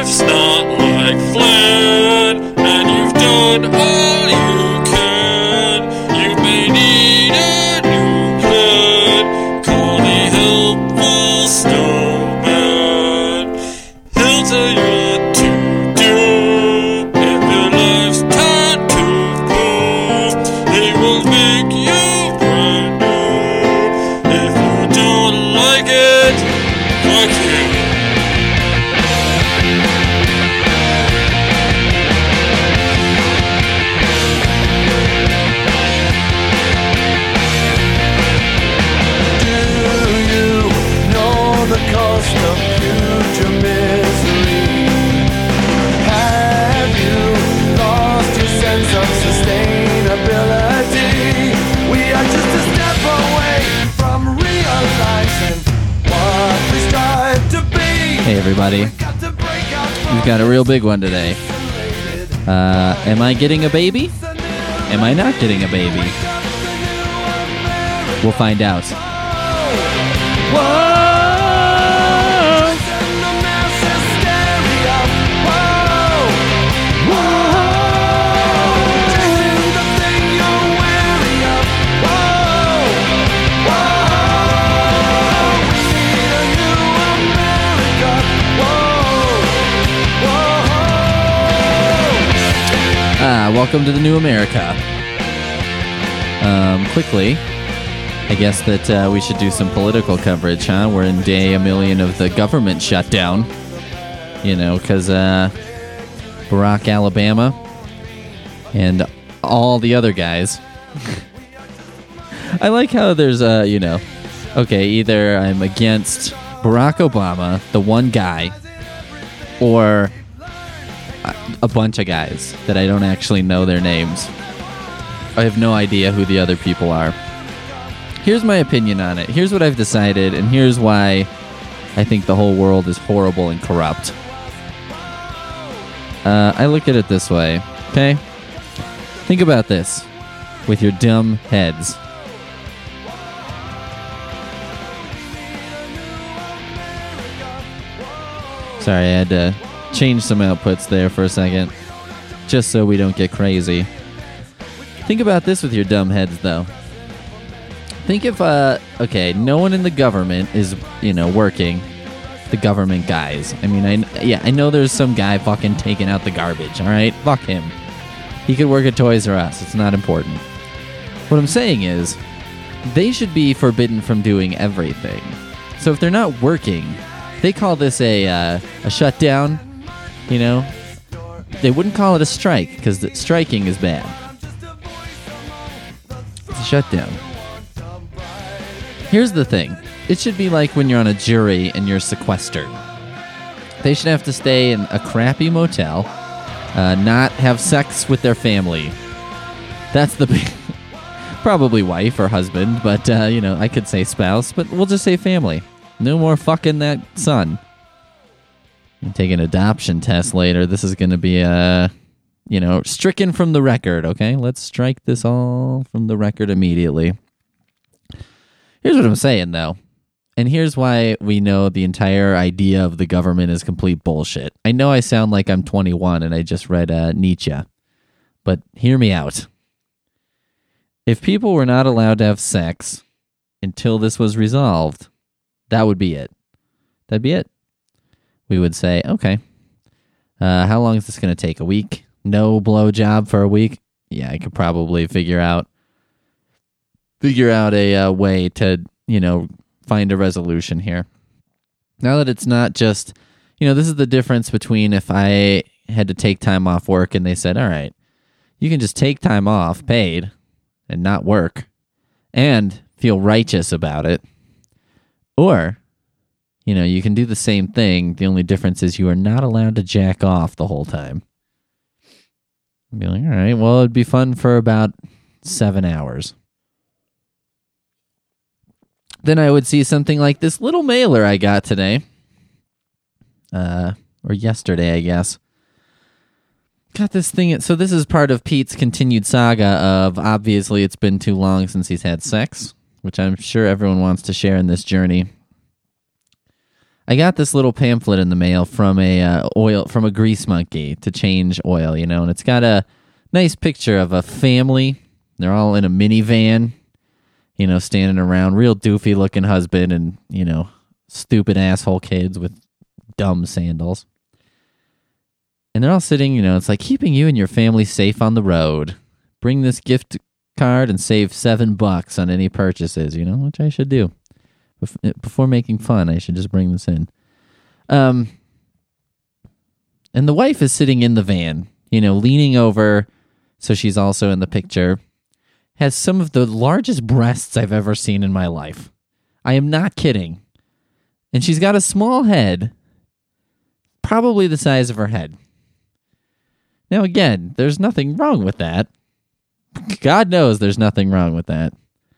life's not like Flynn, and you've done all you can. You may need a new plan. Call the helpful snowman. He'll tell you what to do. If your life's time to prove, he will make you brand new. If you don't like it, fuck you. Cost of future misery. Have you lost your sense of sustainability? We are just a step away from realizing what we strive to be. Hey everybody, we've got a real big one today. Am I getting a baby? Am I not getting a baby? We'll find out. Whoa! Welcome to the new America. Quickly, I guess that we should do some political coverage, huh? We're in day a million of the government shutdown. You know, because Barack Alabama and all the other guys. I like how there's, okay, either I'm against Barack Obama, the one guy, or a bunch of guys that I don't actually know their names. I have no idea who the other people are. Here's my opinion on it. Here's what I've decided, and here's why I think the whole world is horrible and corrupt. I look at it this way, okay? Think about this with your dumb heads. Sorry, I had to change some outputs there for a second, just so we don't get crazy. Think about this with your dumb heads, though. Think if, no one in the government is, working. The government guys. I mean, I know there's some guy fucking taking out the garbage, all right? Fuck him. He could work at Toys R Us. It's not important. What I'm saying is, they should be forbidden from doing everything. So if they're not working, they call this a shutdown. They wouldn't call it a strike, because striking is bad. It's a shutdown. Here's the thing. It should be like when you're on a jury and you're sequestered. They should have to stay in a crappy motel, not have sex with their family. That's the probably wife or husband, but, I could say spouse, but we'll just say family. No more fucking that son. You take an adoption test later. This is going to be, stricken from the record, okay? Let's strike this all from the record immediately. Here's what I'm saying, though. And here's why we know the entire idea of the government is complete bullshit. I know I sound like I'm 21 and I just read Nietzsche, but hear me out. If people were not allowed to have sex until this was resolved, that would be it. That'd be it. We would say, okay, how long is this going to take? A week? No blowjob for a week? Yeah, I could probably figure out a way to, find a resolution here. Now that it's not just, this is the difference between if I had to take time off work and they said, all right, you can just take time off paid and not work and feel righteous about it. Or, you can do the same thing. The only difference is you are not allowed to jack off the whole time. I'd be like, all right, well, it'd be fun for about 7 hours. Then I would see something like this little mailer I got today. Or yesterday, I guess. Got this thing. So this is part of Pete's continued saga of, obviously, it's been too long since he's had sex, which I'm sure everyone wants to share in this journey. I got this little pamphlet in the mail from a grease monkey to change oil, and it's got a nice picture of a family. They're all in a minivan, standing around, real doofy looking husband and, stupid asshole kids with dumb sandals. And they're all sitting, it's like keeping you and your family safe on the road. Bring this gift card and save $7 on any purchases, which I should do. Before making fun, I should just bring this in. And the wife is sitting in the van, leaning over, so she's also in the picture. Has some of the largest breasts I've ever seen in my life. I am not kidding. And she's got a small head, probably the size of her head. Now, again, there's nothing wrong with that. God knows there's nothing wrong with that.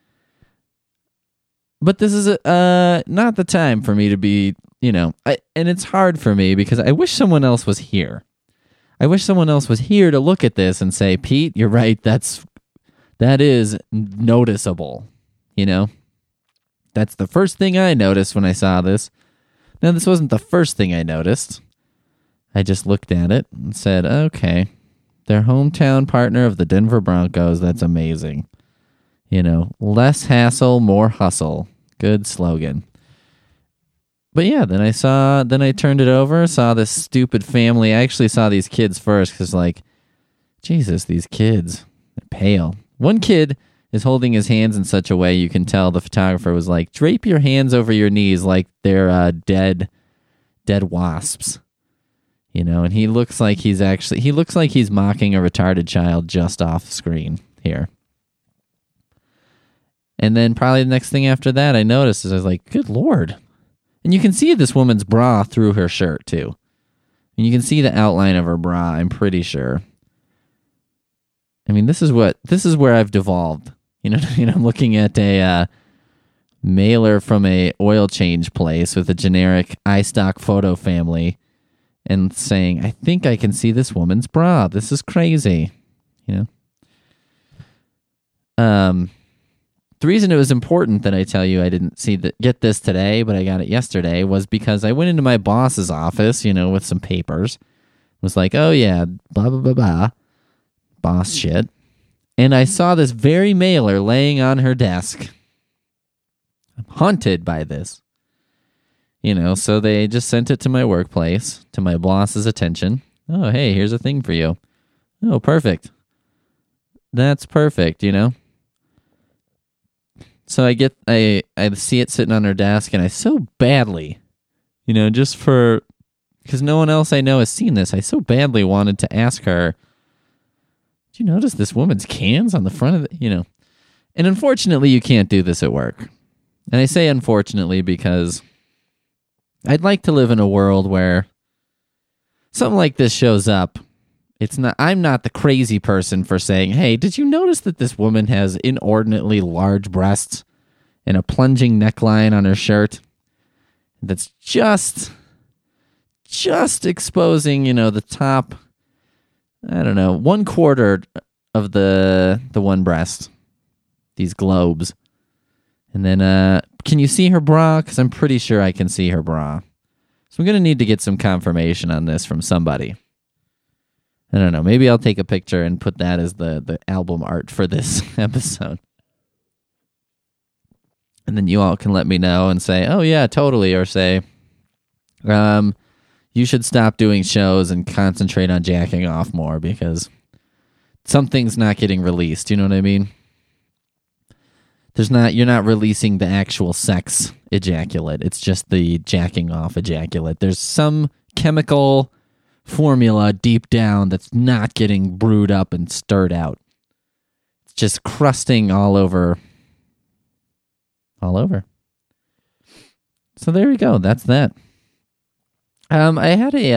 But this is not the time for me to be, and it's hard for me because I wish someone else was here. I wish someone else was here to look at this and say, Pete, you're right, that is noticeable, That's the first thing I noticed when I saw this. Now, this wasn't the first thing I noticed. I just looked at it and said, okay, their hometown partner of the Denver Broncos, that's amazing. Less hassle, more hustle. Good slogan. But yeah, then I turned it over, saw this stupid family. I actually saw these kids first because, Jesus, these kids, they're pale. One kid is holding his hands in such a way you can tell the photographer was like, drape your hands over your knees like they're dead wasps. And he looks like he's mocking a retarded child just off screen here. And then probably the next thing after that I noticed is I was like, good Lord. And you can see this woman's bra through her shirt too. And you can see the outline of her bra, I'm pretty sure. I mean, this is where I've devolved. I'm looking at a mailer from a oil change place with a generic iStock photo family and saying, I think I can see this woman's bra. This is crazy. The reason it was important that I tell you I didn't get this today, but I got it yesterday, was because I went into my boss's office, with some papers. Was like, oh yeah, blah, blah, blah, blah. Boss shit. And I saw this very mailer laying on her desk. I'm haunted by this. So they just sent it to my workplace, to my boss's attention. Oh, hey, here's a thing for you. Oh, perfect. That's perfect, So I see it sitting on her desk, and I so badly, because no one else I know has seen this, I so badly wanted to ask her, did you notice this woman's cans on the front of the, And unfortunately, you can't do this at work. And I say unfortunately because I'd like to live in a world where something like this shows up. I'm not the crazy person for saying, hey, did you notice that this woman has inordinately large breasts and a plunging neckline on her shirt that's just exposing, the top, I don't know, 1/4 of the one breast, these globes. And then, can you see her bra? Because I'm pretty sure I can see her bra. So I'm going to need to get some confirmation on this from somebody. I don't know. Maybe I'll take a picture and put that as the album art for this episode. And then you all can let me know and say, oh, yeah, totally. Or say, you should stop doing shows and concentrate on jacking off more because something's not getting released. You know what I mean? You're not releasing the actual sex ejaculate. It's just the jacking off ejaculate. There's some chemical formula deep down that's not getting brewed up and stirred out. It's just crusting all over. So there we go. That's that. I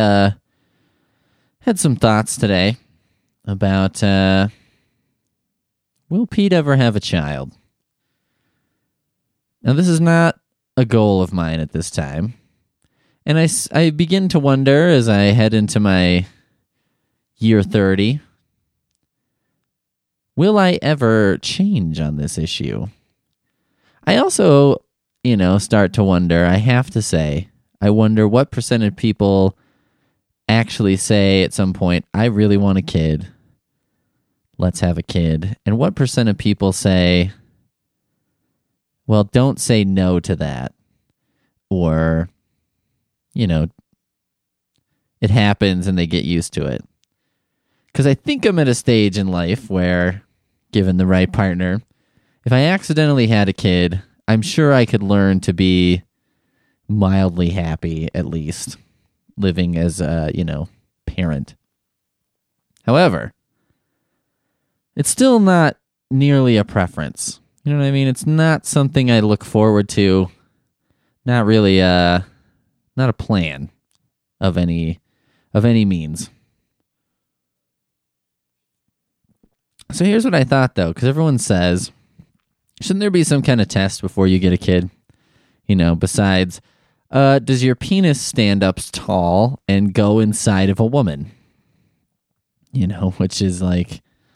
had some thoughts today about will Pete ever have a child? Now, this is not a goal of mine at this time. And I begin to wonder as I head into my year 30, will I ever change on this issue? I also, start to wonder, I have to say, I wonder what percent of people actually say at some point, I really want a kid. Let's have a kid. And what percent of people say, well, don't say no to that. Or, you know, it happens and they get used to it. Because I think I'm at a stage in life where, given the right partner, if I accidentally had a kid, I'm sure I could learn to be mildly happy, at least, living as a, parent. However, it's still not nearly a preference. You know what I mean? It's not something I look forward to. Not really not a plan of any means. So here's what I thought, though, because everyone says, shouldn't there be some kind of test before you get a kid? Besides, does your penis stand up tall and go inside of a woman? Which is like,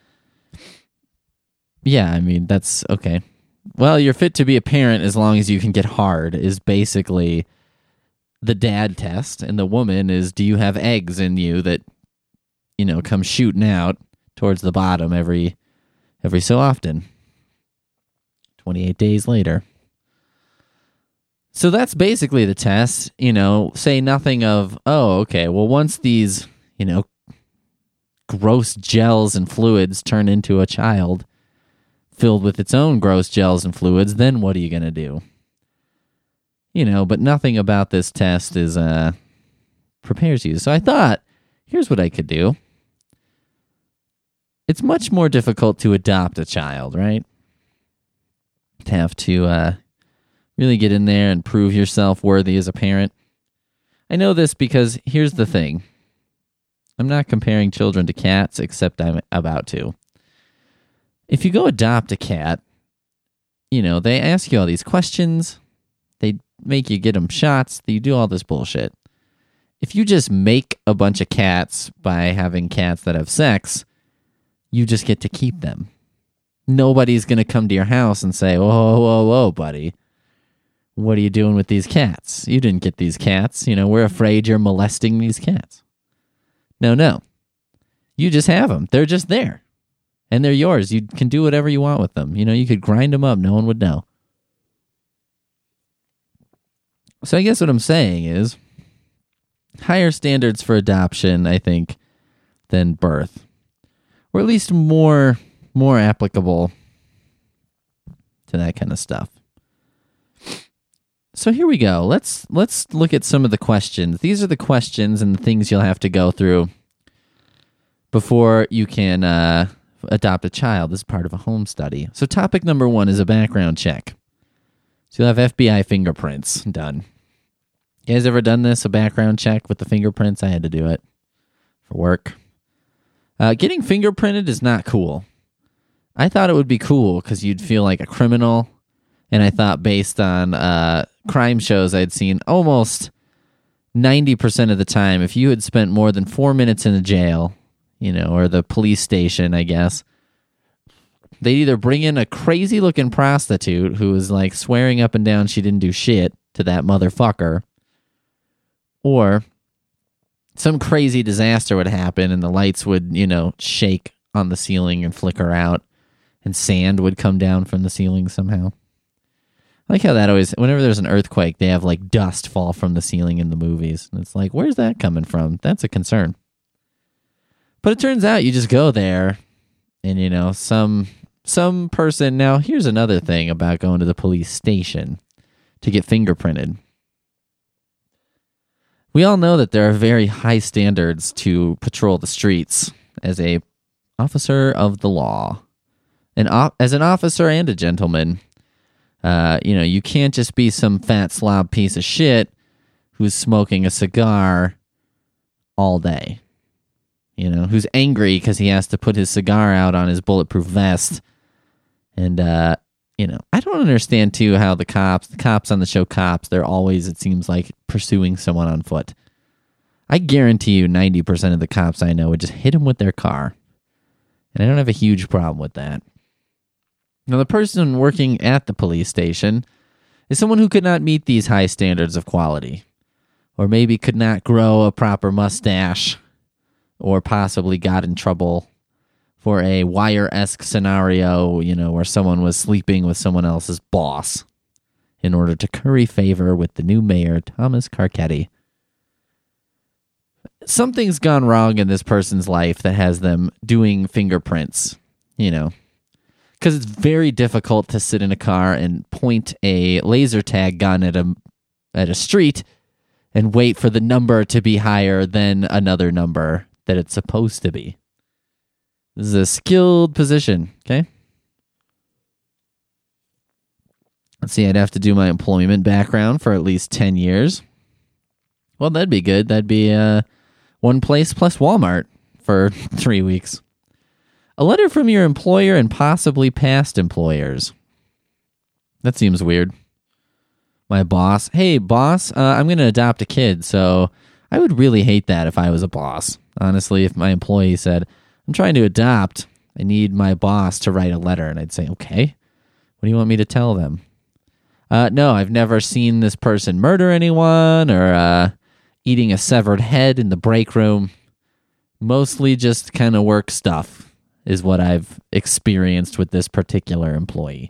yeah, I mean, that's okay. Well, you're fit to be a parent as long as you can get hard is basically the dad test. And the woman is, do you have eggs in you that, come shooting out towards the bottom every so often? 28 days later. So that's basically the test, say nothing of, oh, okay, well, once these, gross gels and fluids turn into a child filled with its own gross gels and fluids, then what are you going to do? But nothing about this test is, prepares you. So I thought, here's what I could do. It's much more difficult to adopt a child, right? To have to, really get in there and prove yourself worthy as a parent. I know this because here's the thing. I'm not comparing children to cats, except I'm about to. If you go adopt a cat, they ask you all these questions. They make you get them shots. You do all this bullshit. If you just make a bunch of cats by having cats that have sex, you just get to keep them. Nobody's going to come to your house and say, whoa, buddy. What are you doing with these cats? You didn't get these cats. We're afraid you're molesting these cats. No. You just have them. They're just there. And they're yours. You can do whatever you want with them. You could grind them up. No one would know. So I guess what I'm saying is higher standards for adoption, I think, than birth. Or at least more applicable to that kind of stuff. So here we go. Let's look at some of the questions. These are the questions and the things you'll have to go through before you can adopt a child as part of a home study. So topic number 1 is a background check. So you'll have FBI fingerprints done. You guys ever done this, a background check with the fingerprints? I had to do it for work. Getting fingerprinted is not cool. I thought it would be cool because you'd feel like a criminal. And I thought based on crime shows I'd seen, almost 90% of the time, if you had spent more than 4 minutes in a jail, or the police station, I guess, they'd either bring in a crazy-looking prostitute who was like swearing up and down she didn't do shit to that motherfucker, or some crazy disaster would happen and the lights would, shake on the ceiling and flicker out, and sand would come down from the ceiling somehow. I like how that always, whenever there's an earthquake, they have like dust fall from the ceiling in the movies. And it's like, where's that coming from? That's a concern. But it turns out you just go there and, some person. Now, here's another thing about going to the police station to get fingerprinted. We all know that there are very high standards to patrol the streets as a officer of the law. And as an officer and a gentleman, you can't just be some fat slob piece of shit who's smoking a cigar all day. Who's angry because he has to put his cigar out on his bulletproof vest. And, I don't understand, too, how the cops on the show Cops, they're always, it seems like, pursuing someone on foot. I guarantee you 90% of the cops I know would just hit him with their car. And I don't have a huge problem with that. Now, the person working at the police station is someone who could not meet these high standards of quality. or maybe could not grow a proper mustache, or possibly got in trouble for a Wire-esque scenario, where someone was sleeping with someone else's boss in order to curry favor with the new mayor, Thomas Carcetti. Something's gone wrong in this person's life that has them doing fingerprints, because it's very difficult to sit in a car and point a laser tag gun at a street and wait for the number to be higher than another number that it's supposed to be. This is a skilled position, okay? Let's see, I'd have to do my employment background for at least 10 years. Well, that'd be good. That'd be one place plus Walmart for 3 weeks. A letter from your employer and possibly past employers. That seems weird. My boss. Hey, boss, I'm going to adopt a kid, so I would really hate that if I was a boss. Honestly, if my employee said, I'm trying to adopt, I need my boss to write a letter, and I'd say, okay, what do you want me to tell them? No, I've never seen this person murder anyone or eating a severed head in the break room. Mostly just kind of work stuff is what I've experienced with this particular employee.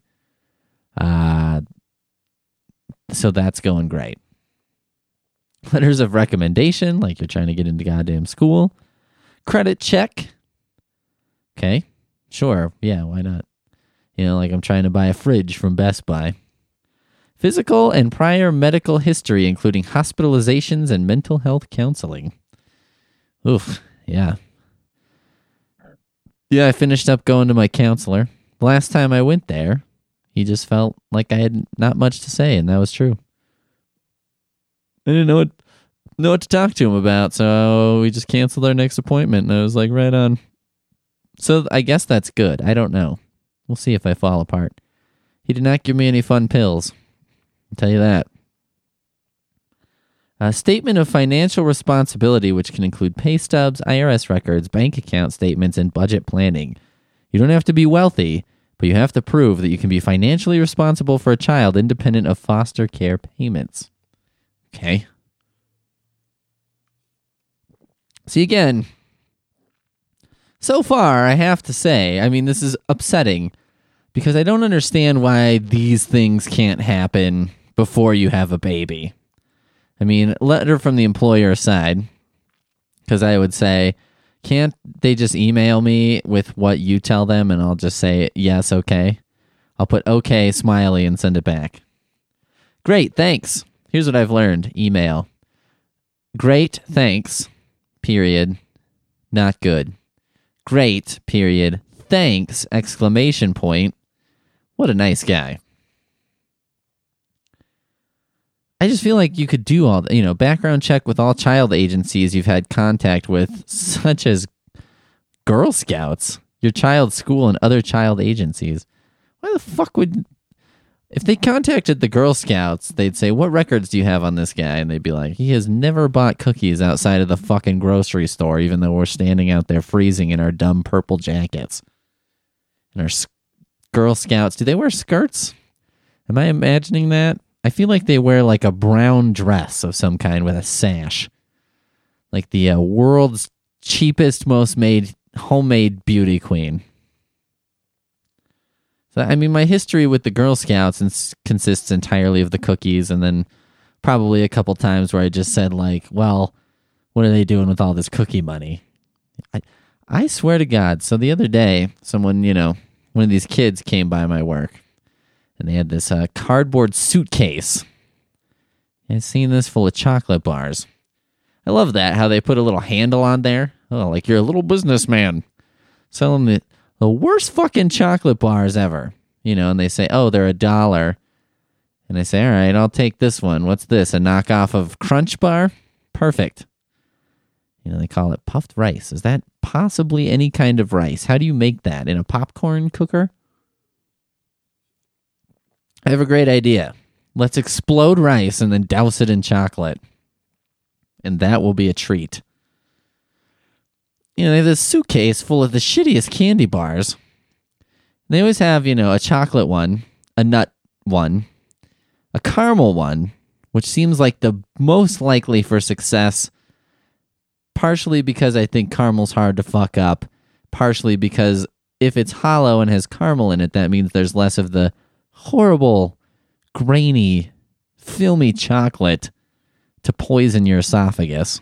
So that's going great. Letters of recommendation, like you're trying to get into goddamn school. Credit check. Okay, sure. Yeah, why not? Like I'm trying to buy a fridge from Best Buy. Physical and prior medical history, including hospitalizations and mental health counseling. Oof, yeah. Yeah, I finished up going to my counselor. Last time I went there, he just felt like I had not much to say, and that was true. I didn't know what to talk to him about, so we just canceled our next appointment, and I was like, right on. So I guess that's good. I don't know. We'll see if I fall apart. He did not give me any fun pills. I'll tell you that. A statement of financial responsibility, which can include pay stubs, IRS records, bank account statements, and budget planning. You don't have to be wealthy, but you have to prove that you can be financially responsible for a child independent of foster care payments. Okay. See, again, so far, I have to say, this is upsetting because I don't understand why these things can't happen before you have a baby. Letter from the employer aside, because I would say, can't they just email me with what you tell them and I'll just say, yes, okay? I'll put okay, smiley, and send it back. Great, thanks. Here's what I've learned. Email. Great, thanks, period. Not good. Great, period. Thanks, exclamation point. What a nice guy. I just feel like you could do all background check with all child agencies you've had contact with, such as Girl Scouts, your child's school, and other child agencies. Why the fuck would... If they contacted the Girl Scouts, they'd say, what records do you have on this guy? And they'd be like, he has never bought cookies outside of the fucking grocery store, even though we're standing out there freezing in our dumb purple jackets. And our Girl Scouts, do they wear skirts? Am I imagining that? I feel like they wear like a brown dress of some kind with a sash. Like the world's cheapest, most homemade beauty queen. So, my history with the Girl Scouts consists entirely of the cookies, and then probably a couple times where I just said, like, well, what are they doing with all this cookie money? I swear to God. So the other day, someone, one of these kids came by my work, and they had this cardboard suitcase. I've seen this full of chocolate bars. I love that, how they put a little handle on there. Oh, like you're a little businessman selling the worst fucking chocolate bars ever. And they say, oh, they're $1. And I say, all right, I'll take this one. What's this, a knockoff of Crunch Bar? Perfect. They call it puffed rice. Is that possibly any kind of rice? How do you make that? In a popcorn cooker? I have a great idea. Let's explode rice and then douse it in chocolate. And that will be a treat. They have this suitcase full of the shittiest candy bars. They always have, a chocolate one, a nut one, a caramel one, which seems like the most likely for success, partially because I think caramel's hard to fuck up, partially because if it's hollow and has caramel in it, that means there's less of the horrible, grainy, filmy chocolate to poison your esophagus.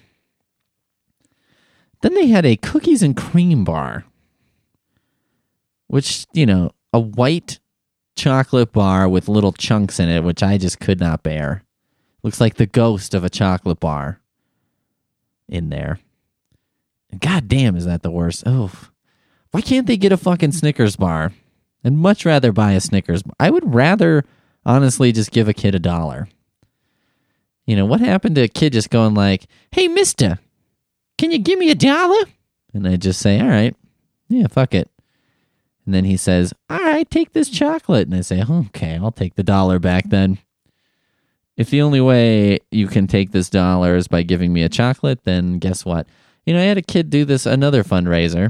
Then they had a cookies and cream bar, which, a white chocolate bar with little chunks in it, which I just could not bear. Looks like the ghost of a chocolate bar in there. God damn, is that the worst? Oh, why can't they get a fucking Snickers bar? I'd much rather buy a Snickers bar. I would rather, honestly, just give a kid $1. What happened to a kid just going like, hey, mister, can you give me $1? And I just say, all right, yeah, fuck it. And then he says, all right, take this chocolate. And I say, okay, I'll take the $1 back then. If the only way you can take this $1 is by giving me a chocolate, then guess what? I had a kid do another fundraiser.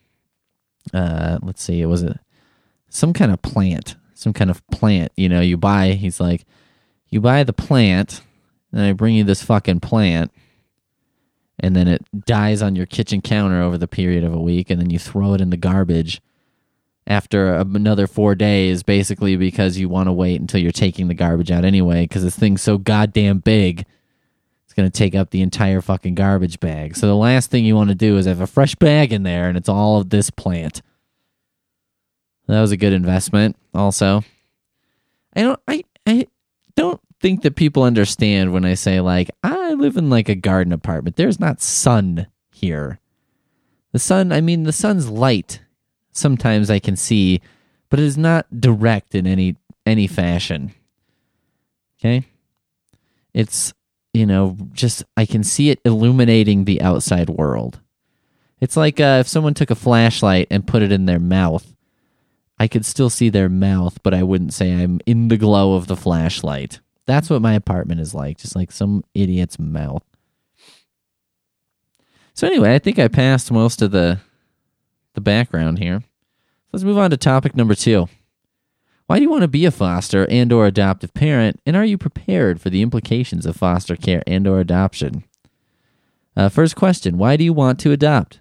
Let's see, it was some kind of plant. You buy the plant, and I bring you this fucking plant, and then it dies on your kitchen counter over the period of a week, and then you throw it in the garbage after another 4 days, basically because you want to wait until you're taking the garbage out anyway, because this thing's so goddamn big, it's going to take up the entire fucking garbage bag. So the last thing you want to do is have a fresh bag in there, and it's all of this plant. That was a good investment, also. I don't think that people understand when I say, like, I live in, like, a garden apartment. There's not sun here. The sun's light. Sometimes I can see, but it is not direct in any fashion. Okay? It's, just I can see it illuminating the outside world. It's like if someone took a flashlight and put it in their mouth, I could still see their mouth, but I wouldn't say I'm in the glow of the flashlight. That's what my apartment is like, just like some idiot's mouth. So anyway, I think I passed most of the background here. Let's move on to topic number 2. Why do you want to be a foster and or adoptive parent, and are you prepared for the implications of foster care and or adoption? First question, why do you want to adopt?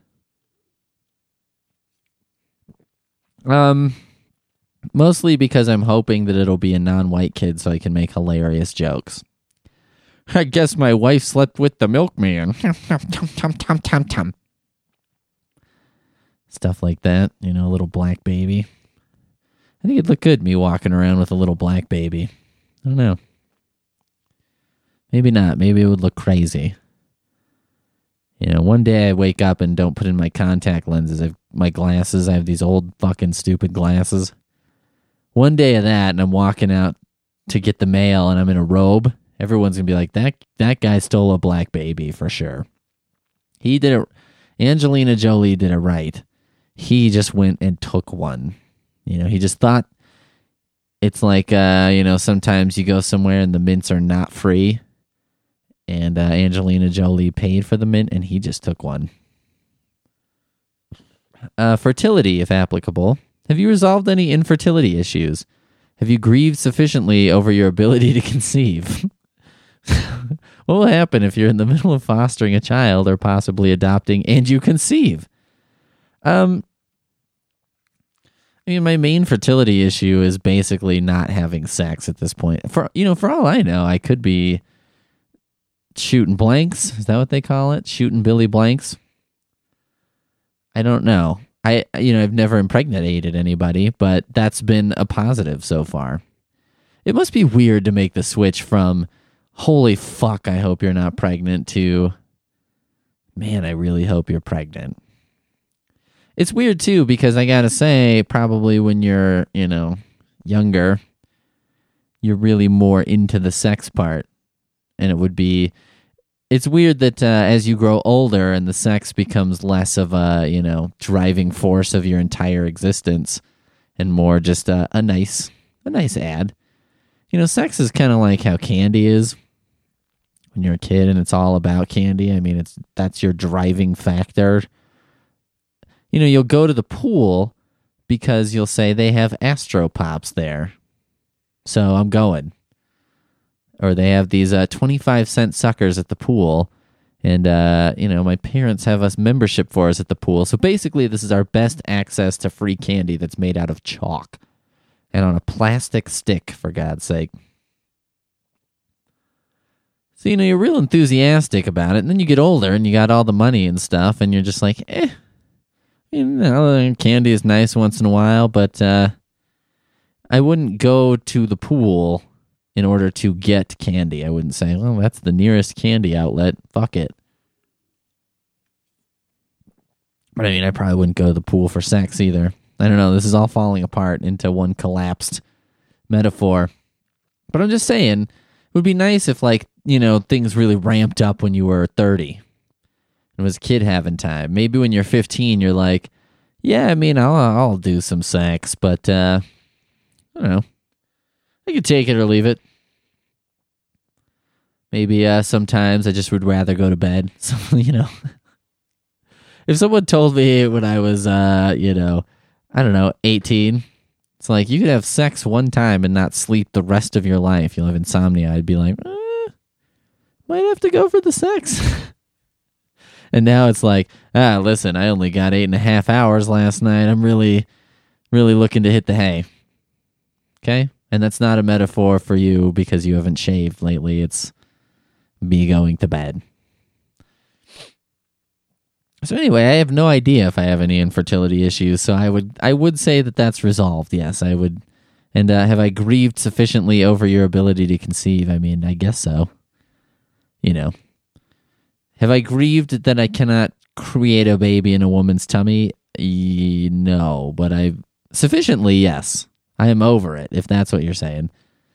Mostly because I'm hoping that it'll be a non-white kid so I can make hilarious jokes. I guess my wife slept with the milkman. Stuff like that, a little black baby. I think it'd look good, me walking around with a little black baby. I don't know. Maybe not. Maybe it would look crazy. One day I wake up and don't put in my contact lenses. My glasses, I have these old fucking stupid glasses. One day of that, and I'm walking out to get the mail, and I'm in a robe. Everyone's going to be like, that guy stole a black baby for sure. He did it. Angelina Jolie did it right. He just went and took one. He just thought it's like, sometimes you go somewhere and the mints are not free. And Angelina Jolie paid for the mint, and he just took one. Fertility, if applicable. Have you resolved any infertility issues? Have you grieved sufficiently over your ability to conceive? What will happen if you're in the middle of fostering a child or possibly adopting and you conceive? My main fertility issue is basically not having sex at this point. For all I know, I could be shooting blanks. Is that what they call it? Shooting Billy blanks? I don't know. I've never impregnated anybody, but that's been a positive so far. It must be weird to make the switch from, holy fuck, I hope you're not pregnant, to, man, I really hope you're pregnant. It's weird, too, because I gotta say, probably when you're, younger, you're really more into the sex part. And it's weird that as you grow older and the sex becomes less of a, driving force of your entire existence and more just a nice add. Sex is kind of like how candy is when you're a kid and it's all about candy. I mean, that's your driving factor. You'll go to the pool because you'll say they have Astro Pops there. So I'm going. or they have these 25-cent suckers at the pool. And, my parents have us membership for us at the pool. So basically, this is our best access to free candy that's made out of chalk and on a plastic stick, for God's sake. So, you're real enthusiastic about it. And then you get older and you got all the money and stuff. And you're just like, candy is nice once in a while. But I wouldn't go to the pool in order to get candy. I wouldn't say, well, that's the nearest candy outlet. Fuck it. But I probably wouldn't go to the pool for sex either. I don't know. This is all falling apart into one collapsed metaphor. But I'm just saying, it would be nice if, things really ramped up when you were 30. It was a kid having time. Maybe when you're 15, you're like, yeah, I'll do some sex, but, I don't know. I could take it or leave it. Maybe sometimes I just would rather go to bed. So, if someone told me when I was, 18, it's like you could have sex one time and not sleep the rest of your life. You'll have insomnia. I'd be like, might have to go for the sex. And now it's like, listen, I only got 8.5 hours last night. I'm really, really looking to hit the hay. Okay? And that's not a metaphor for you because you haven't shaved lately. It's me going to bed. So anyway, I have no idea if I have any infertility issues. So I would say that that's resolved. Yes, I would. And have I grieved sufficiently over your ability to conceive? I guess so. Have I grieved that I cannot create a baby in a woman's tummy? No, but sufficiently, yes. I am over it, if that's what you're saying.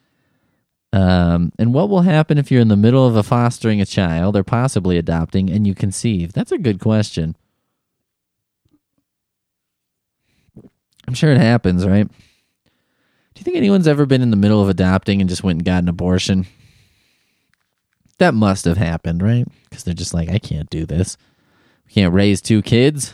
And what will happen if you're in the middle of fostering a child or possibly adopting and you conceive? That's a good question. I'm sure it happens, right? Do you think anyone's ever been in the middle of adopting and just went and got an abortion? That must have happened, right? Because they're just like, I can't do this. We can't raise 2 kids.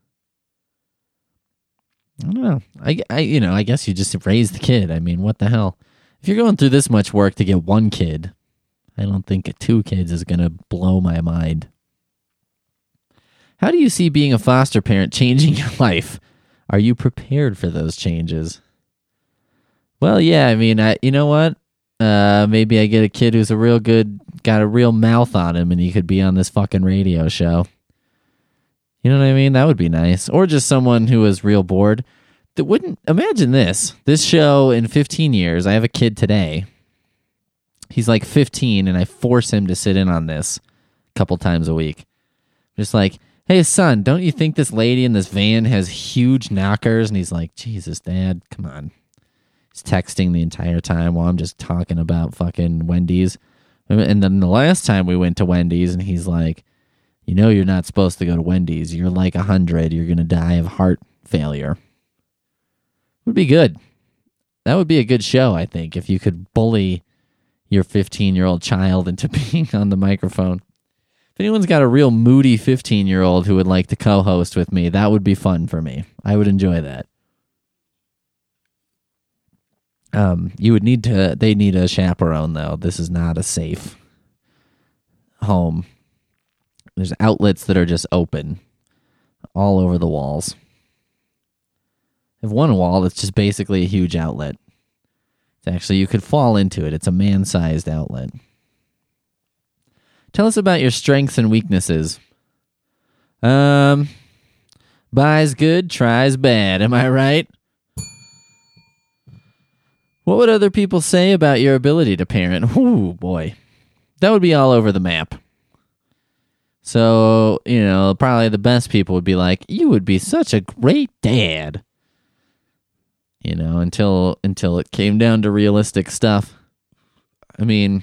I don't know. I guess you just raise the kid. What the hell? If you're going through this much work to get 1 kid, I don't think 2 kids is going to blow my mind. How do you see being a foster parent changing your life? Are you prepared for those changes? Well, yeah, you know what? Maybe I get a kid who's got a real mouth on him and he could be on this fucking radio show. You know what I mean? That would be nice. Or just someone who is real bored. That wouldn't imagine this show in 15 years. I have a kid today. He's like 15 and I force him to sit in on this a couple times a week. Just like, hey son, don't you think this lady in this van has huge knockers? And he's like, Jesus, Dad, come on. He's texting the entire time while I'm just talking about fucking Wendy's. And then the last time we went to Wendy's and he's like, you're not supposed to go to Wendy's. You're like 100. You're going to die of heart failure. Would be good. That would be a good show, I think, if you could bully your 15-year-old child into being on the microphone. If anyone's got a real moody 15-year-old who would like to co-host with me, that would be fun for me. I would enjoy that. They need a chaperone, though. This is not a safe home. There's outlets that are just open all over the walls. I have one wall that's just basically a huge outlet. It's actually, you could fall into it. It's a man-sized outlet. Tell us about your strengths and weaknesses. Buys good, tries bad. Am I right? What would other people say about your ability to parent? Ooh, boy. That would be all over the map. So, probably the best people would be like, you would be such a great dad. Until it came down to realistic stuff. And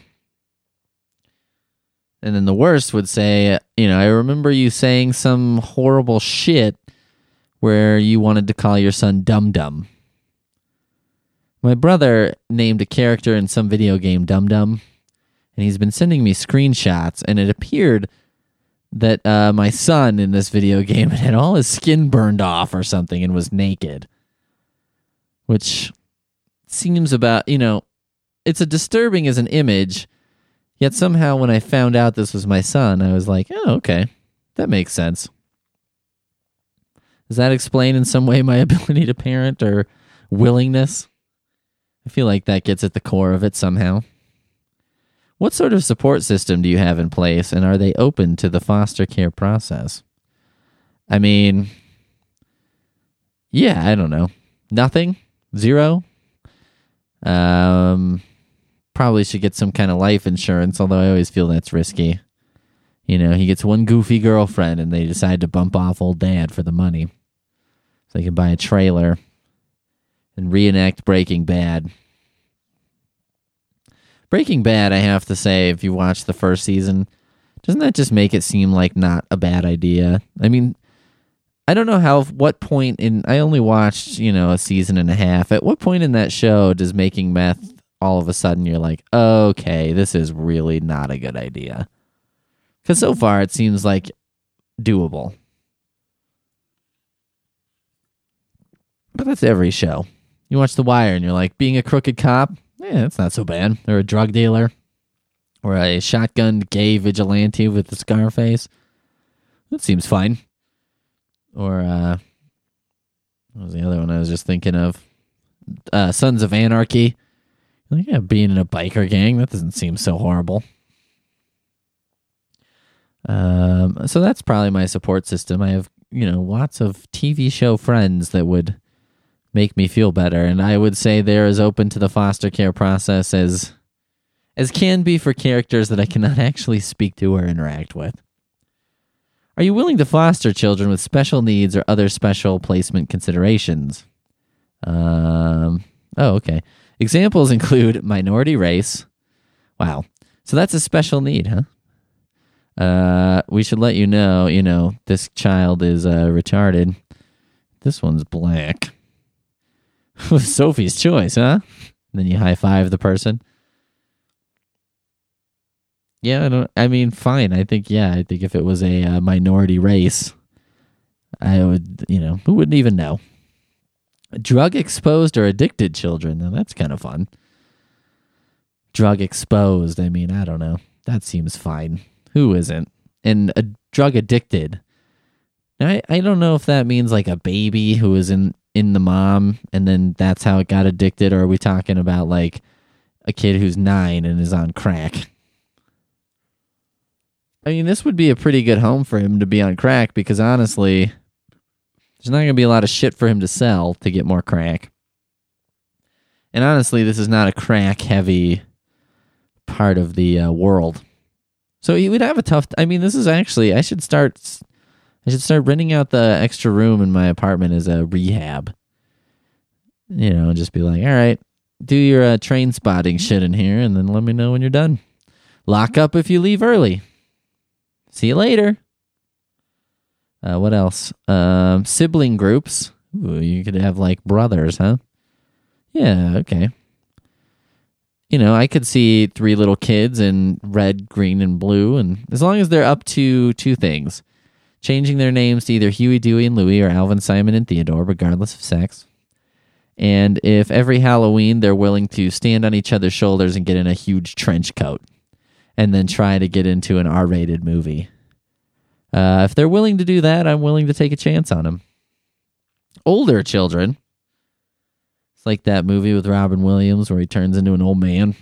then the worst would say, I remember you saying some horrible shit where you wanted to call your son Dum Dum. My brother named a character in some video game Dum Dum, and he's been sending me screenshots, and it appeared that my son in this video game had all his skin burned off or something and was naked. Which seems about, it's a disturbing as an image, yet somehow when I found out this was my son, I was like, oh, okay, that makes sense. Does that explain in some way my ability to parent or willingness? I feel like that gets at the core of it somehow. What sort of support system do you have in place, and are they open to the foster care process? I mean, yeah, I don't know. Nothing? Zero? Probably should get some kind of life insurance, although I always feel that's risky. You know, he gets one goofy girlfriend, and they decide to bump off old dad for the money. So they can buy a trailer and reenact Breaking Bad. Breaking Bad, I have to say, if you watch the first season, doesn't that just make it seem like not a bad idea? I mean, I don't know what point I only watched, a season and a half. At what point in that show does making meth, all of a sudden you're like, okay, this is really not a good idea? Because so far it seems like doable. But that's every show. You watch The Wire and you're like, being a crooked cop? Yeah, that's not so bad. Or a drug dealer. Or a shotgunned gay vigilante with the scar face. That seems fine. Or, what was the other one I was just thinking of? Sons of Anarchy. Like, yeah, being in a biker gang, that doesn't seem so horrible. So that's probably my support system. I have, lots of TV show friends that would make me feel better, and I would say they're as open to the foster care process as can be for characters that I cannot actually speak to or interact with. Are you willing to foster children with special needs or other special placement considerations? Okay. Examples include minority race. Wow. So that's a special need, huh? We should let you know, this child is retarded. This one's black. Sophie's choice, huh? Then you high-five the person. Yeah, fine. I think if it was a minority race, I would, who wouldn't even know? Drug-exposed or addicted children. Now, that's kind of fun. Drug-exposed, I don't know. That seems fine. Who isn't? And drug-addicted. Now, I don't know if that means like a baby who is in the mom, and then that's how it got addicted, or are we talking about like a kid who's 9 and is on crack? This would be a pretty good home for him to be on crack, because honestly, there's not going to be a lot of shit for him to sell to get more crack. And honestly, this is not a crack-heavy part of the world. So he would have a tough... this is actually... I should start renting out the extra room in my apartment as a rehab. Just be like, all right, do your train spotting shit in here, and then let me know when you're done. Lock up if you leave early. See you later. What else? Sibling groups. Ooh, you could have like brothers, huh? Yeah, okay. I could see 3 little kids in red, green, and blue, and as long as they're up to 2 things. Changing their names to either Huey, Dewey, and Louie or Alvin, Simon, and Theodore, regardless of sex. And if every Halloween they're willing to stand on each other's shoulders and get in a huge trench coat and then try to get into an R-rated movie. If they're willing to do that, I'm willing to take a chance on them. Older children. It's like that movie with Robin Williams where he turns into an old man.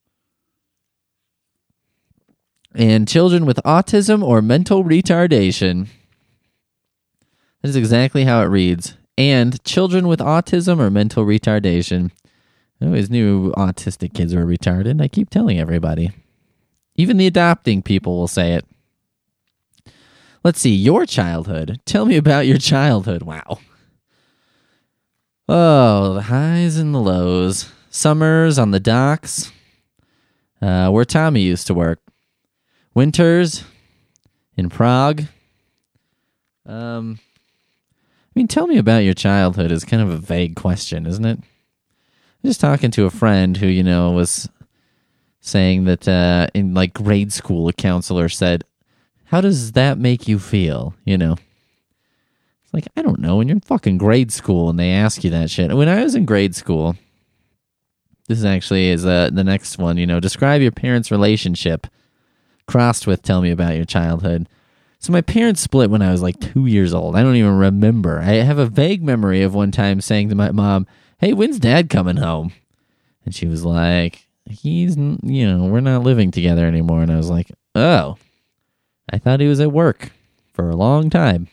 And children with autism or mental retardation. That is exactly how it reads. And children with autism or mental retardation. I always knew autistic kids were retarded. I keep telling everybody. Even the adopting people will say it. Let's see, your childhood. Tell me about your childhood. Wow. Oh, the highs and the lows. Summers on the docks. Where Tommy used to work. Winters in Prague. Tell me about your childhood is kind of a vague question, isn't it? I'm just talking to a friend who, was saying that in like grade school, a counselor said, how does that make you feel? It's like, I don't know. When you're in fucking grade school and they ask you that shit. When I was in grade school, This is actually the next one. Describe your parents' relationship. Crossed with tell me about your childhood. So my parents split when I was like 2 years old. I don't even remember. I have a vague memory of one time saying to my mom, "Hey, when's Dad coming home?" And she was like, we're not living together anymore. And I was like, oh, I thought he was at work for a long time.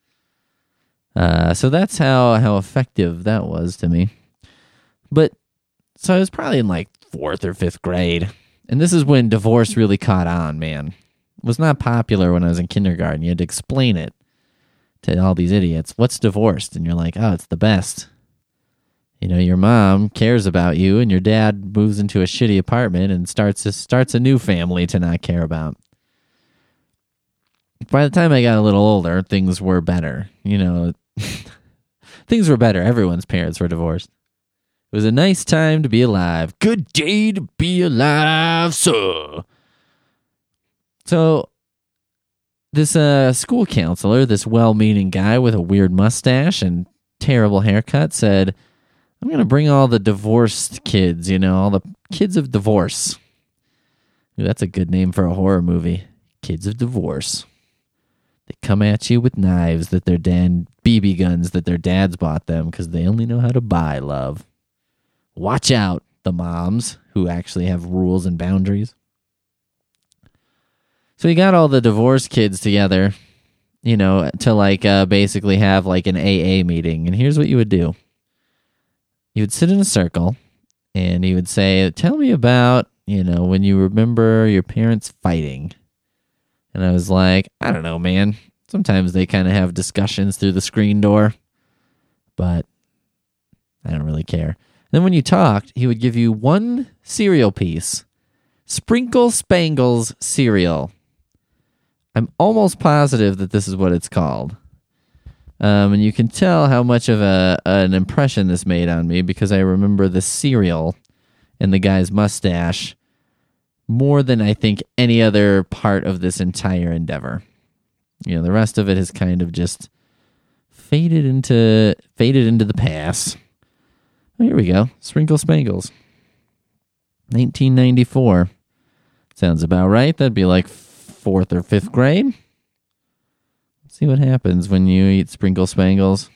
So that's how effective that was to me. But so I was probably in like 4th or 5th grade. And this is when divorce really caught on, man. It was not popular when I was in kindergarten. You had to explain it to all these idiots. What's divorced? And you're like, oh, it's the best. Your mom cares about you and your dad moves into a shitty apartment and starts a new family to not care about. By the time I got a little older, things were better. Things were better. Everyone's parents were divorced. It was a nice time to be alive. Good day to be alive, sir. So, this school counselor, this well-meaning guy with a weird mustache and terrible haircut, said, I'm going to bring all the divorced kids, all the kids of divorce. Ooh, that's a good name for a horror movie. Kids of divorce. They come at you with knives that BB guns that their dads bought them because they only know how to buy love. Watch out, the moms who actually have rules and boundaries. So he got all the divorced kids together, to basically have like an AA meeting. And here's what you would do. You would sit in a circle and he would say, tell me about, when you remember your parents fighting. And I was like, I don't know, man. Sometimes they kind of have discussions through the screen door, but I don't really care. Then when you talked, he would give you one cereal piece. Sprinkle Spangles cereal. I'm almost positive that this is what it's called. And you can tell how much of an impression this made on me because I remember the cereal and the guy's mustache more than I think any other part of this entire endeavor. The rest of it has kind of just faded into the past. Oh, here we go. Sprinkle Spangles. 1994. Sounds about right. That'd be like 4th or 5th grade. Let's see what happens when you eat Sprinkle Spangles.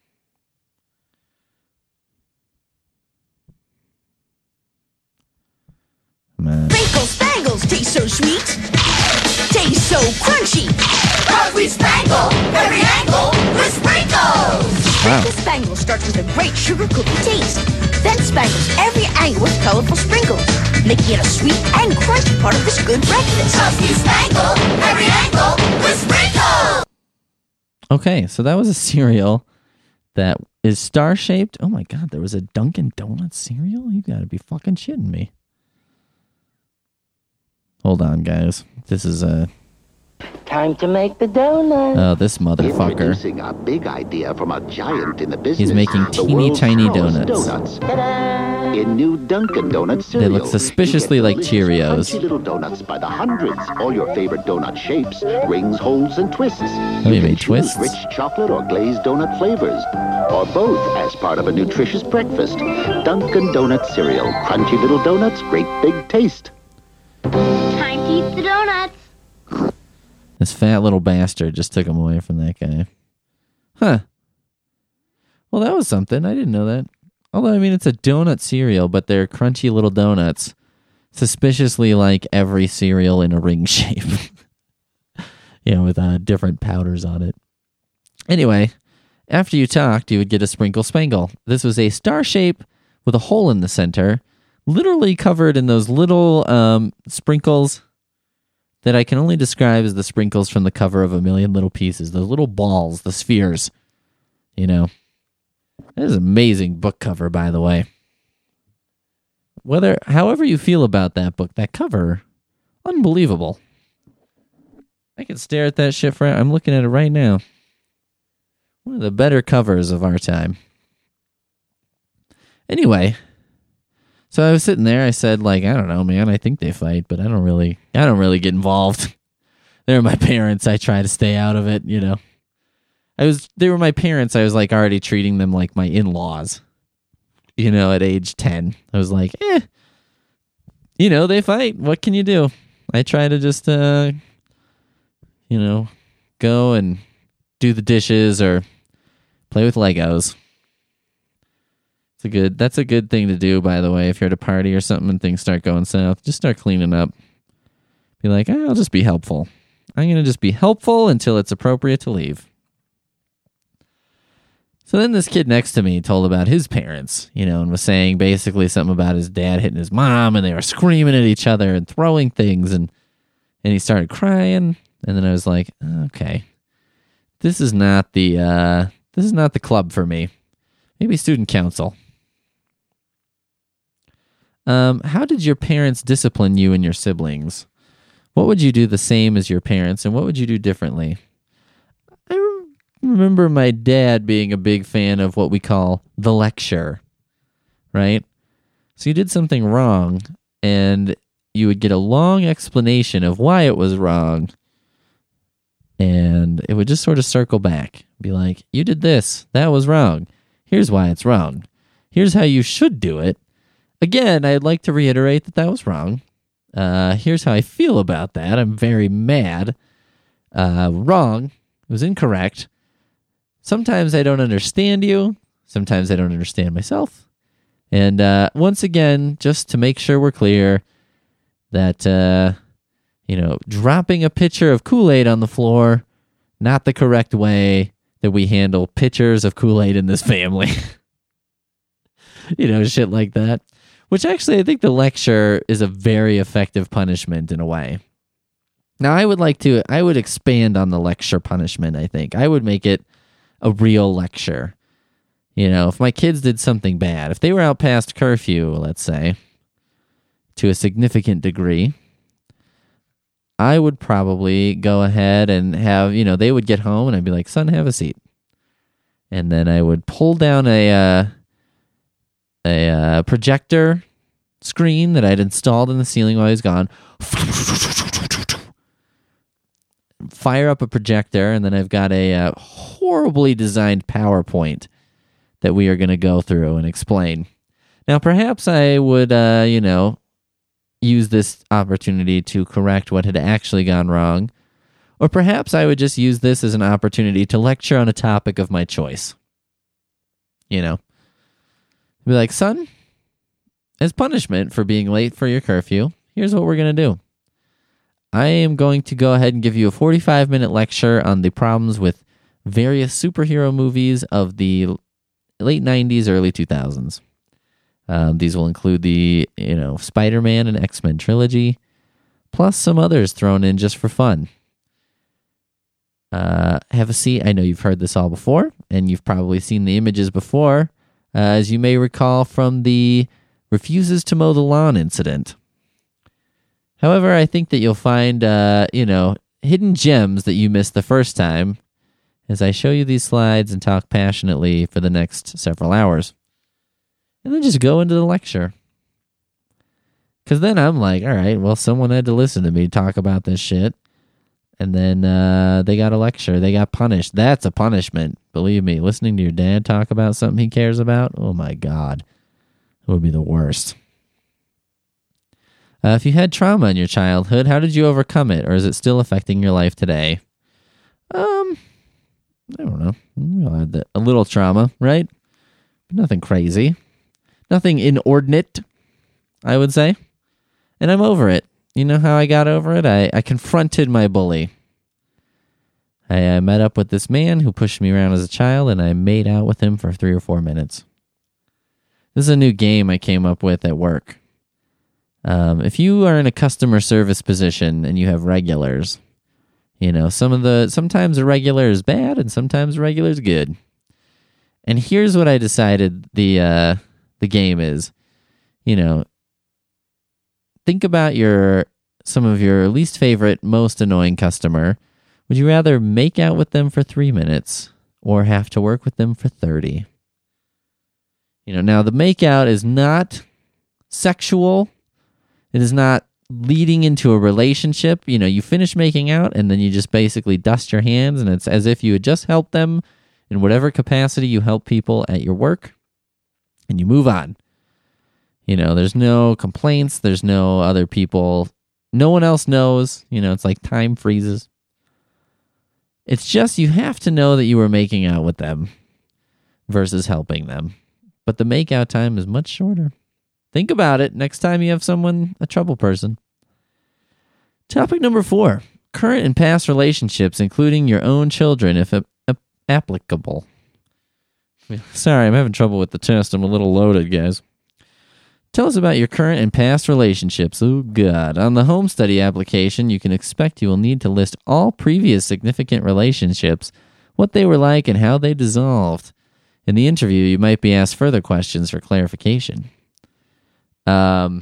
Sprinkle Spangles taste so sweet, taste so crunchy. Cause we spangle every angle with sprinkles. Wow. Sprinkle Spangles starts with a great sugar cookie taste, then spangles every angle with colorful sprinkles, making it a sweet and crunchy part of this good breakfast. Cause we spangle every angle with sprinkles. Okay, so that was a cereal that is star-shaped. Oh my God, there was a Dunkin' Donuts cereal? You gotta be fucking shitting me. Hold on, guys. This is Time to make the donuts. Oh, this motherfucker. Introducing a big idea from a giant in the business. He's making The teeny world's tiny smallest donuts. Ta-da! In new Dunkin' Donuts They cereal. look suspiciously you get like delicious, Cheerios. crunchy little donuts by the hundreds. All your favorite donut shapes, rings, holes, and twists. you You can made choose twists? rich chocolate or glazed donut flavors, or both as part of a nutritious breakfast. Dunkin' Donuts cereal, crunchy little donuts, great big taste. Time to eat the donuts. This fat little bastard just took him away from that guy. Huh. Well, that was something. I didn't know that. Although, I mean, it's a donut cereal, but they're crunchy little donuts. Suspiciously like every cereal in a ring shape. With different powders on it. Anyway, after you talked, you would get a Sprinkle Spangle. This was a star shape with a hole in the center, literally covered in those little sprinkles that I can only describe as the sprinkles from the cover of A Million Little Pieces. Those little balls, the spheres. That is an amazing book cover, by the way. However you feel about that book, that cover, unbelievable. I can stare at that shit I'm looking at it right now. One of the better covers of our time. Anyway, so I was sitting there, I said, I don't know, man, I think they fight, but I don't really get involved. They're my parents, I try to stay out of it, They were my parents, I was already treating them like my in-laws. at age 10. I was like, they fight. What can you do? I try to just, go and do the dishes or play with Legos. That's a good thing to do, by the way. If you're at a party or something and things start going south, just start cleaning up. Be like, I'll just be helpful. I'm going to just be helpful until it's appropriate to leave. So then this kid next to me told about his parents, and was saying basically something about his dad hitting his mom, and they were screaming at each other and throwing things, and he started crying. And then I was like, okay, this is not the club for me. Maybe student council. How did your parents discipline you and your siblings? What would you do the same as your parents, and what would you do differently? I remember my dad being a big fan of what we call the lecture, right? So you did something wrong, and you would get a long explanation of why it was wrong, and it would just sort of circle back. Be like, you did this. That was wrong. Here's why it's wrong. Here's how you should do it. Again, I'd like to reiterate that was wrong. Here's how I feel about that. I'm very mad. Wrong. It was incorrect. Sometimes I don't understand you. Sometimes I don't understand myself. And once again, just to make sure we're clear that, dropping a pitcher of Kool-Aid on the floor, not the correct way that we handle pitchers of Kool-Aid in this family. Shit like that. Which actually, I think the lecture is a very effective punishment in a way. Now, I would expand on the lecture punishment, I think. I would make it a real lecture. If my kids did something bad, if they were out past curfew, let's say, to a significant degree, I would probably go ahead and have, they would get home and I'd be like, son, have a seat. And then I would pull down a projector screen that I'd installed in the ceiling while I was gone. Fire up a projector, and then I've got a horribly designed PowerPoint that we are going to go through and explain. Now, perhaps I would, use this opportunity to correct what had actually gone wrong, or perhaps I would just use this as an opportunity to lecture on a topic of my choice. Be like, son, as punishment for being late for your curfew, here's what we're going to do. I am going to go ahead and give you a 45-minute lecture on the problems with various superhero movies of the late 90s, early 2000s. These will include the, Spider-Man and X-Men trilogy, plus some others thrown in just for fun. Have a seat. I know you've heard this all before, and you've probably seen the images before, as you may recall from the refuses to mow the lawn incident. However, I think that you'll find, hidden gems that you missed the first time as I show you these slides and talk passionately for the next several hours. And then just go into the lecture. Because then I'm like, all right, well, someone had to listen to me talk about this shit. And then they got a lecture. They got punished. That's a punishment. Believe me, listening to your dad talk about something he cares about, oh my God, it would be the worst. If you had trauma in your childhood, how did you overcome it? Or is it still affecting your life today? I don't know. We all had a little trauma, right? But nothing crazy. Nothing inordinate, I would say. And I'm over it. You know how I got over it? I confronted my bully. I met up with this man who pushed me around as a child, and I made out with him for 3 or 4 minutes. This is a new game I came up with at work. If you are in a customer service position and you have regulars, sometimes a regular is bad and sometimes a regular is good. And here's what I decided the game is. Think about some of your least favorite, most annoying customer. Would you rather make out with them for 3 minutes or have to work with them for 30? Now the makeout is not sexual. It is not leading into a relationship. You finish making out and then you just basically dust your hands, and it's as if you had just helped them in whatever capacity you help people at your work. and you move on. You know, there's no complaints. There's no other people. No one else knows. You know, it's like time freezes. It's just you have to know that you were making out with them versus helping them. But the make-out time is much shorter. Think about it next time you have someone, a trouble person. Topic number 4. Current and past relationships, including your own children, if applicable. Sorry, I'm having trouble with the test. I'm a little loaded, guys. Tell us about your current and past relationships. Oh, God. On the home study application, you can expect you will need to list all previous significant relationships, what they were like, and how they dissolved. In the interview, you might be asked further questions for clarification. What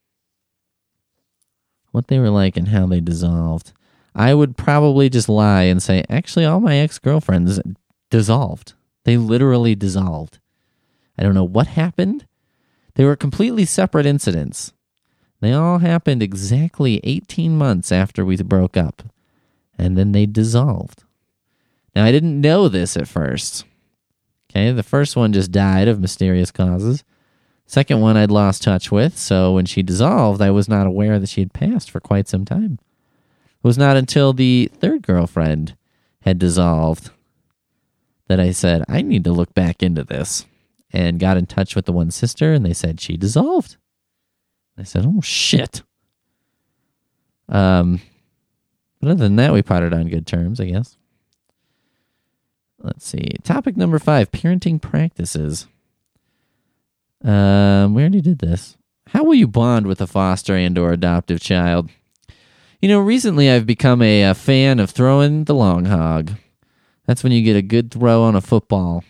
they were like and how they dissolved. I would probably just lie and say, actually, all my ex-girlfriends dissolved. They literally dissolved. I don't know what happened. They were completely separate incidents. They all happened exactly 18 months after we broke up. And then they dissolved. Now, I didn't know this at first. Okay, the first one just died of mysterious causes. Second one I'd lost touch with, so when she dissolved, I was not aware that she had passed for quite some time. It was not until the third girlfriend had dissolved that I said, I need to look back into this. And got in touch with the one sister, and they said she dissolved. I said, oh, shit. But other than that, we parted on good terms, I guess. Let's see. Topic number 5, parenting practices. We already did this. How will you bond with a foster and or adoptive child? You know, recently I've become a fan of throwing the long hog. That's when you get a good throw on a football.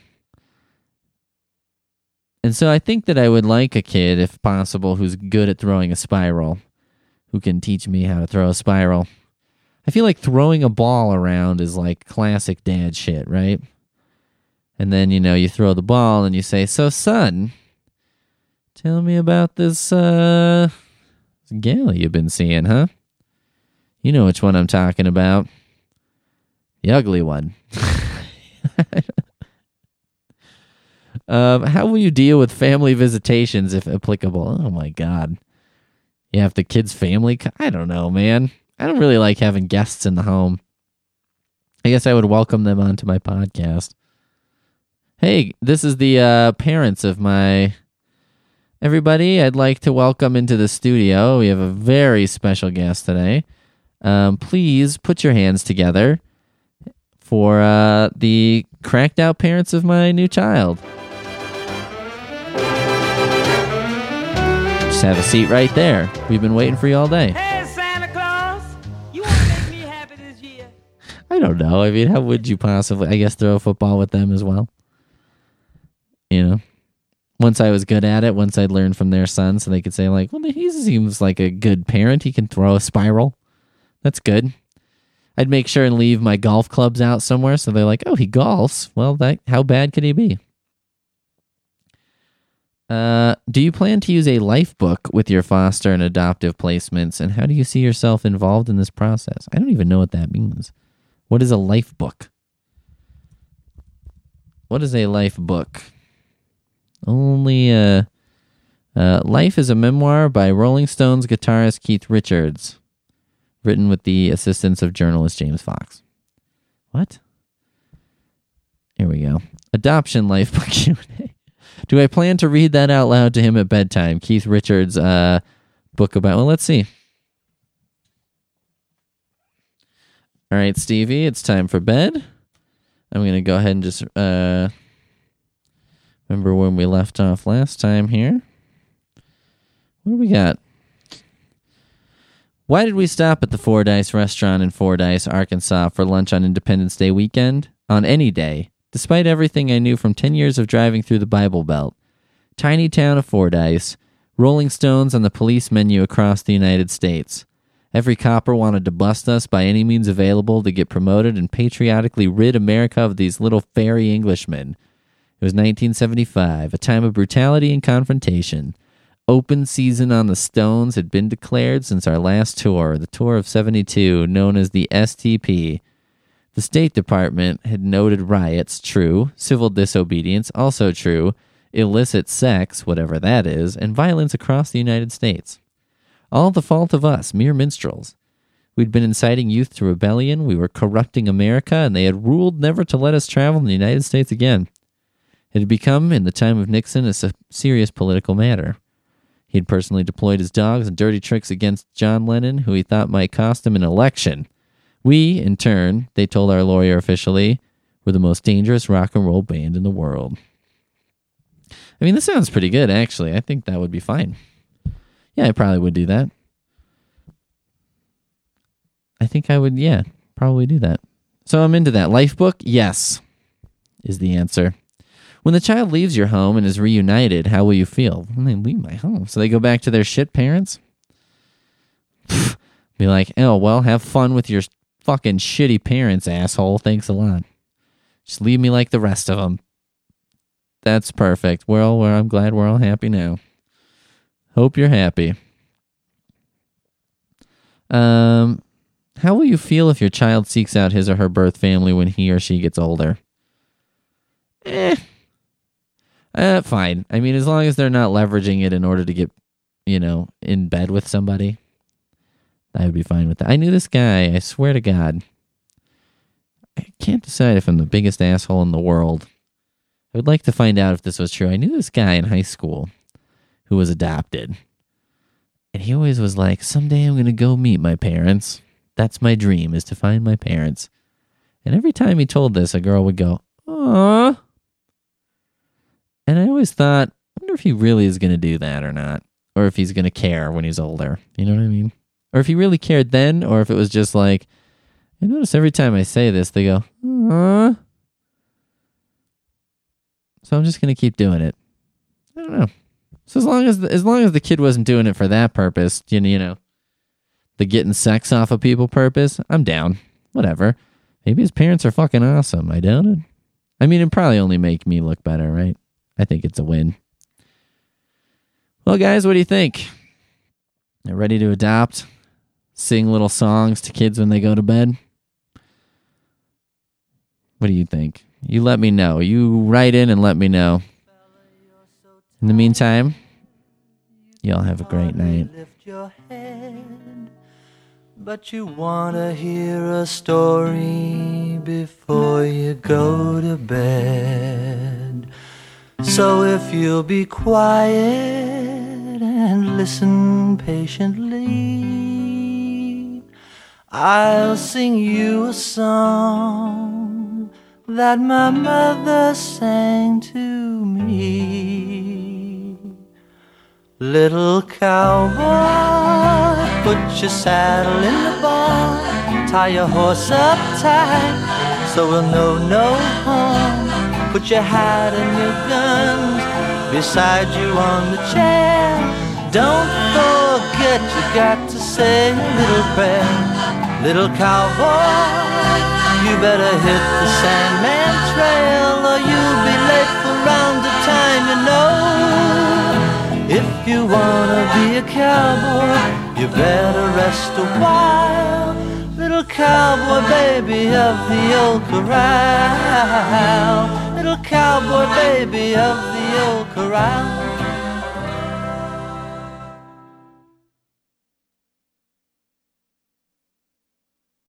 And so I think that I would like a kid, if possible, who's good at throwing a spiral, who can teach me how to throw a spiral. I feel like throwing a ball around is like classic dad shit, right? And then, you know, you throw the ball and you say, so son, tell me about this gal you've been seeing, huh? You know which one I'm talking about. The ugly one. How will you deal with family visitations, if applicable? Oh, my God. You have the kid's family? I don't know, man. I don't really like having guests in the home. I guess I would welcome them onto my podcast. Hey, this is the parents of my... Everybody, I'd like to welcome into the studio. We have a very special guest today. Please put your hands together for the cracked out parents of my new child. Just have a seat right there. We've been waiting for you all day. Hey, Santa Claus, you want to make me happy this year? I don't know. I mean, how would you possibly, I guess, throw a football with them as well? You know? Once I was good at it, once I'd learned from their son, so they could say, like, well, he seems like a good parent. He can throw a spiral. That's good. I'd make sure and leave my golf clubs out somewhere, so they're like, oh, he golfs. Well, how bad could he be? Do you plan to use a life book with your foster and adoptive placements, and how do you see yourself involved in this process? I don't even know what that means. What is a life book? What is a life book? Only Life is a memoir by Rolling Stones guitarist Keith Richards, written with the assistance of journalist James Fox. What? Here we go. Adoption life book Q&A. Do I plan to read that out loud to him at bedtime? Keith Richards' book about... Well, let's see. All right, Stevie, it's time for bed. I'm going to go ahead and just remember when we left off last time here. What do we got? Why did we stop at the Fordyce restaurant in Fordyce, Arkansas for lunch on Independence Day weekend? On any day. Despite everything I knew from 10 years of driving through the Bible Belt. Tiny town of Fordyce. Rolling Stones on the police menu across the United States. Every copper wanted to bust us by any means available to get promoted and patriotically rid America of these little fairy Englishmen. It was 1975, a time of brutality and confrontation. Open season on the Stones had been declared since our last tour, the Tour of 72, known as the STP. The State Department had noted riots, true, civil disobedience, also true, illicit sex, whatever that is, and violence across the United States. All the fault of us, mere minstrels. We'd been inciting youth to rebellion, we were corrupting America, and they had ruled never to let us travel in the United States again. It had become, in the time of Nixon, a serious political matter. He had personally deployed his dogs and dirty tricks against John Lennon, who he thought might cost him an election. We, in turn, they told our lawyer officially, were the most dangerous rock and roll band in the world. I mean, this sounds pretty good, actually. I think that would be fine. Yeah, I probably would do that. I think I would, probably do that. So I'm into that. Life book? Yes, is the answer. When the child leaves your home and is reunited, how will you feel? When they leave my home. So they go back to their shit parents? Be like, oh, well, have fun with your fucking shitty parents, asshole. Thanks a lot. Just leave me like the rest of them. That's perfect. Well, I'm glad we're all happy now. Hope you're happy. How will you feel if your child seeks out his or her birth family when he or she gets older? Fine. I mean, as long as they're not leveraging it in order to get, in bed with somebody, I would be fine with that. I knew this guy, I swear to God. I can't decide if I'm the biggest asshole in the world. I would like to find out if this was true. I knew this guy in high school who was adopted. And he always was like, someday I'm going to go meet my parents. That's my dream, is to find my parents. And every time he told this, a girl would go, aww. And I always thought, I wonder if he really is going to do that or not. Or if he's going to care when he's older. You know what I mean? Or if he really cared then, or if it was just like, I notice every time I say this, they go, aww. So I'm just going to keep doing it. I don't know. So as long as the kid wasn't doing it for that purpose, the getting sex off of people purpose, I'm down. Whatever. Maybe his parents are fucking awesome. I doubt it. I mean, it'd probably only make me look better, right? I think it's a win. Well, guys, what do you think? You ready to adopt? Sing little songs to kids when they go to bed? What do you think? You let me know. You write in and let me know. In the meantime, y'all have a great night. Lift your head, but you want to hear a story before you go to bed. So if you'll be quiet and listen patiently, I'll sing you a song that my mother sang to me. Little cowboy, put your saddle in the barn, tie your horse up tight so we'll know no harm. Put your hat and your guns beside you on the chair. Don't forget you got to say a little prayer. Little cowboy, you better hit the Sandman Trail or you'll be late for round the time, If you wanna be a cowboy, you better rest a while. Little cowboy baby of the old corral. Little cowboy baby of the old corral.